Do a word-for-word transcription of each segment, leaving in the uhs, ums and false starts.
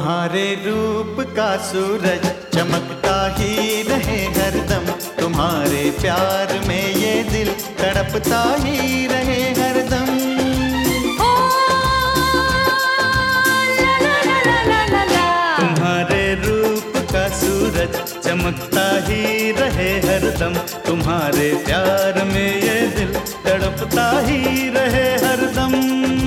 तुम्हारे रूप का सूरज चमकता ही रहे हरदम, तुम्हारे प्यार में ये दिल तड़पता ही रहे हरदम। ओ, ला ला ला ला ला ला ला। तुम्हारे रूप का सूरज चमकता ही रहे हरदम, तुम्हारे प्यार में ये दिल तड़पता ही रहे हरदम।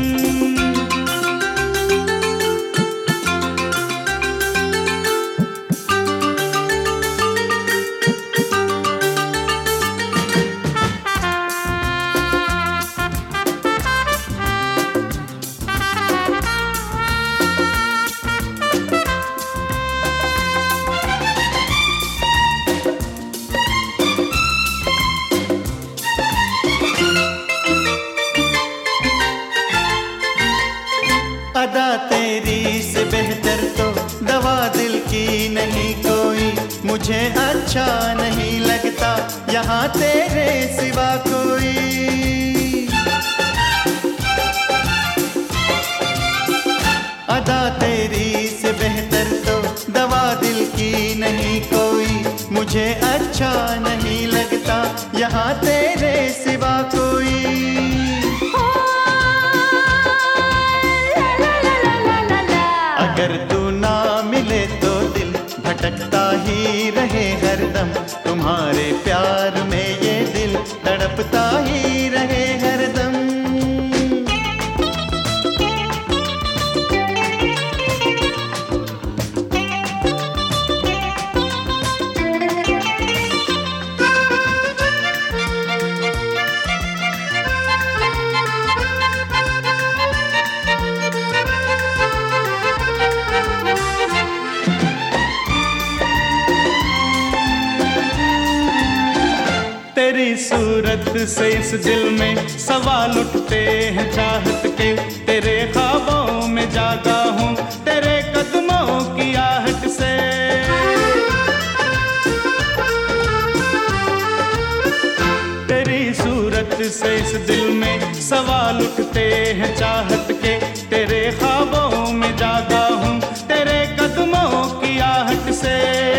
अदा तेरी से बेहतर तो दवा दिल की नहीं कोई, मुझे अच्छा नहीं लगता यहाँ तेरे सिवा कोई। अदा तेरी से बेहतर तो दवा दिल की नहीं कोई, मुझे अच्छा नहीं लगता यहाँ तेरे सिवा कोई। अगर तू ना मिले तो दिल भटकता ही रहे हरदम, तुम्हारे प्यार में ये दिल तड़पता ही रहे हरदम। तेरी सूरत से इस दिल में सवाल उठते हैं चाहत के, तेरे ख्वाबों में जागा हूँ तेरे कदमों की आहट से। तेरी सूरत से इस दिल में सवाल उठते हैं चाहत के, तेरे ख्वाबों में जागा हूँ तेरे कदमों की आहट से।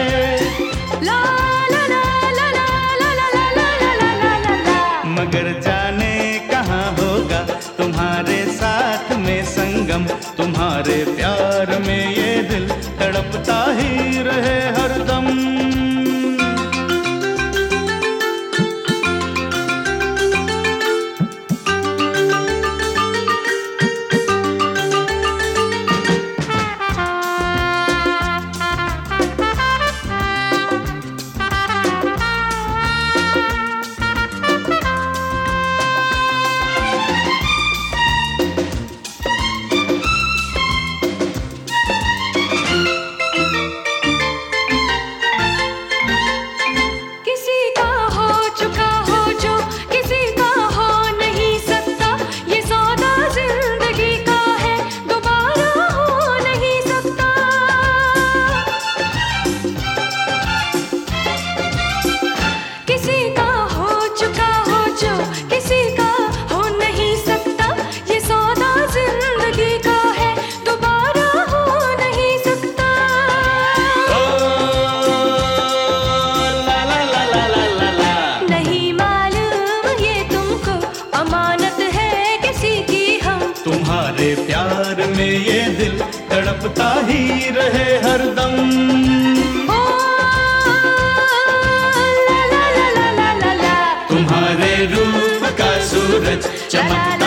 मगर जाने कहाँ होगा तुम्हारे साथ में संगम, तुम्हारे प्यार में ये दिल तड़पता ही रहे हरदम। तुम्हारे प्यार में ये दिल तड़पता ही रहे हरदम। ओ, ला ला ला ला ला ला। तुम्हारे रूप का सूरज चमक